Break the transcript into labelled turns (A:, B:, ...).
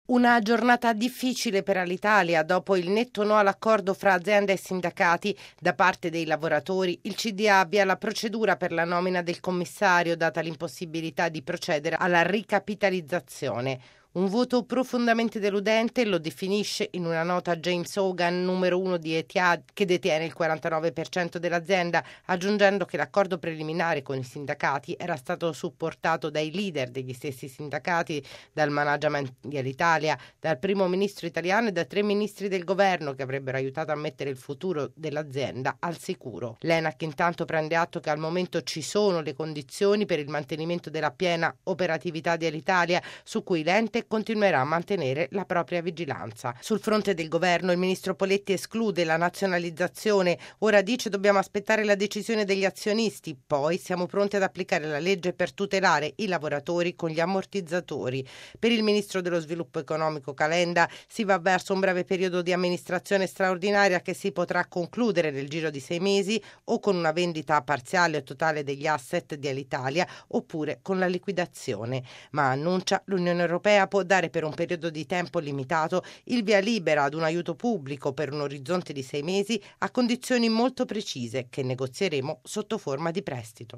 A: Una giornata difficile per Alitalia dopo il netto no all'accordo fra azienda e sindacati da parte dei lavoratori. Il CDA avvia la procedura per la nomina del commissario, data l'impossibilità di procedere alla ricapitalizzazione. Un voto profondamente deludente, lo definisce in una nota James Hogan, numero 1 di Etihad, che detiene il 49% dell'azienda, aggiungendo che l'accordo preliminare con i sindacati era stato supportato dai leader degli stessi sindacati, dal management di Alitalia, dal primo ministro italiano e da 3 ministri del governo che avrebbero aiutato a mettere il futuro dell'azienda al sicuro. L'ENAC intanto prende atto che al momento ci sono le condizioni per il mantenimento della piena operatività di Alitalia, su cui l'ente continuerà a mantenere la propria vigilanza. Sul fronte del governo il ministro Poletti esclude la nazionalizzazione, ora dice dobbiamo aspettare la decisione degli azionisti, poi siamo pronti ad applicare la legge per tutelare i lavoratori con gli ammortizzatori. Per il ministro dello sviluppo economico Calenda si va verso un breve periodo di amministrazione straordinaria che si potrà concludere nel giro di 6 mesi o con una vendita parziale o totale degli asset di Alitalia oppure con la liquidazione, ma annuncia l'Unione Europea può dare per un periodo di tempo limitato il via libera ad un aiuto pubblico per un orizzonte di 6 mesi a condizioni molto precise che negozieremo sotto forma di prestito.